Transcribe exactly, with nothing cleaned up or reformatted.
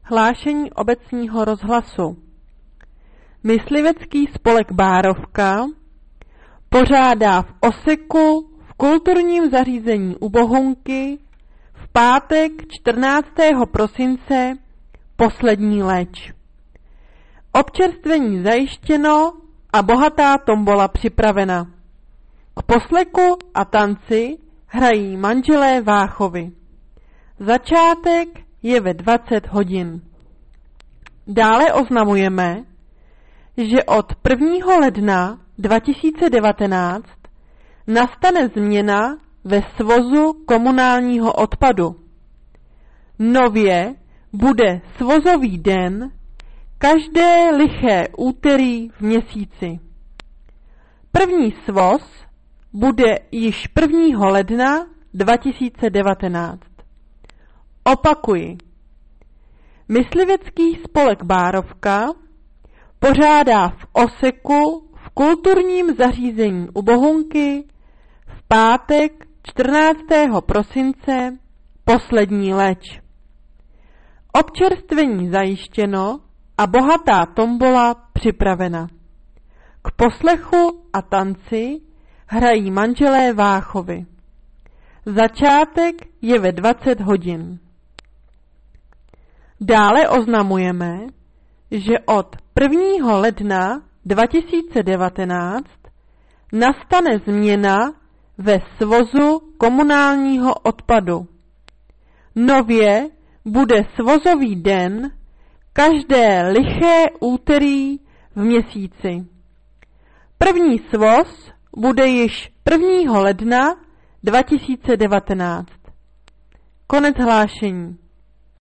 Hlášení obecního rozhlasu. Myslivecký spolek Bárovka pořádá v Oseku v kulturním zařízení u Bohunky v pátek čtrnáctého prosince poslední leč. Občerstvení zajištěno a bohatá tombola připravena. K poslechu a tanci hrají manželé Váchovy. Začátek je ve dvacet hodin. Dále oznamujeme, že od prvního ledna dva tisíce devatenáct nastane změna ve svozu komunálního odpadu. Nově bude svozový den každé liché úterý v měsíci. První svoz bude již prvního ledna dva tisíce devatenáct. Opakuji. Myslivecký spolek Bárovka pořádá v Oseku v kulturním zařízení u Bohunky v pátek čtrnáctého prosince poslední leč. Občerstvení zajištěno a bohatá tombola připravena. K poslechu a tanci hrají manželé Váchovy. Začátek je ve dvacet hodin. Dále oznamujeme, že od prvního ledna dva tisíce devatenáct nastane změna ve svozu komunálního odpadu. Nově bude svozový den každé liché úterý v měsíci. První svoz bude již prvního ledna dva tisíce devatenáct. Konec hlášení.